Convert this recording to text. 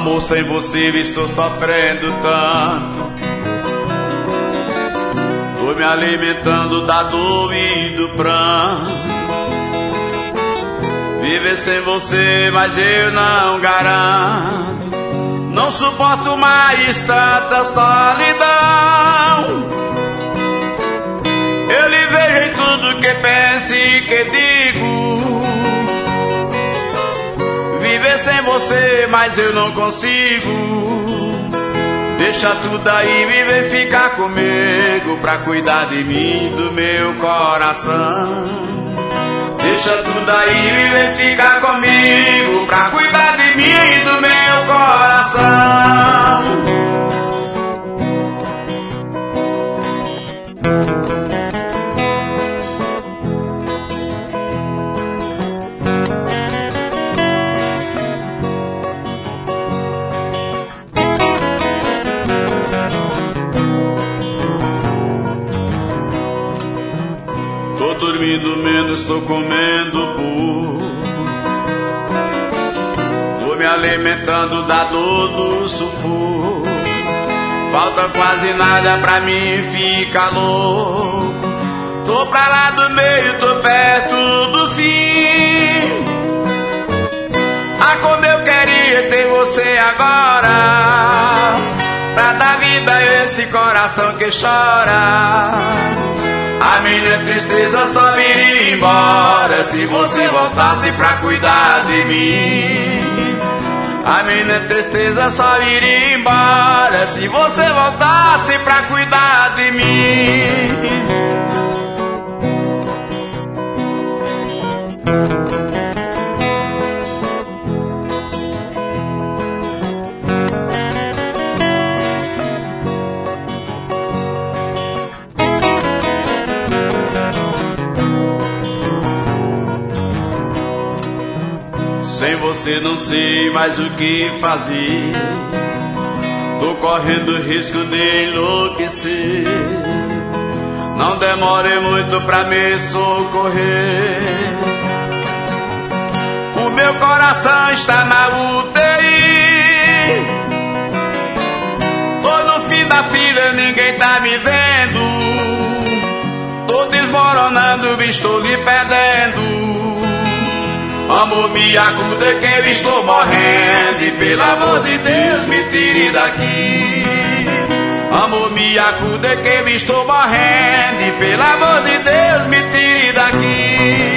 Amor, sem você estou sofrendo tanto. Tô me alimentando da dor e do pranto. Viver sem você, mas eu não garanto. Não suporto mais tanta solidão. Eu lhe vejo em tudo que penso e que digo. Viver sem você, mas eu não consigo. Deixa tudo aí, viver, ficar comigo, pra cuidar de mim, do meu coração. Deixa tudo aí, viver, ficar comigo, pra cuidar de mim e do meu coração. Tô dormindo menos, tô comendo pouco. Tô me alimentando da dor do sufoco. Falta quase nada pra mim ficar louco. Tô pra lá do meio, tô perto do fim. Ah, como eu queria ter você agora, pra dar vida a esse coração que chora. A minha tristeza só viria embora se você voltasse pra cuidar de mim. A minha tristeza só viria embora se você voltasse pra cuidar de mim. Sem você não sei mais o que fazer. Tô correndo risco de enlouquecer. Não demore muito pra me socorrer. O meu coração está na UTI. Tô no fim da fila, ninguém tá me vendo. Tô desmoronando, estou lhe perdendo. Amor, me acuda que eu estou morrendo. E pelo amor de Deus, me tire daqui. Amor, me acuda que eu estou morrendo. E pelo amor de Deus, me tire daqui.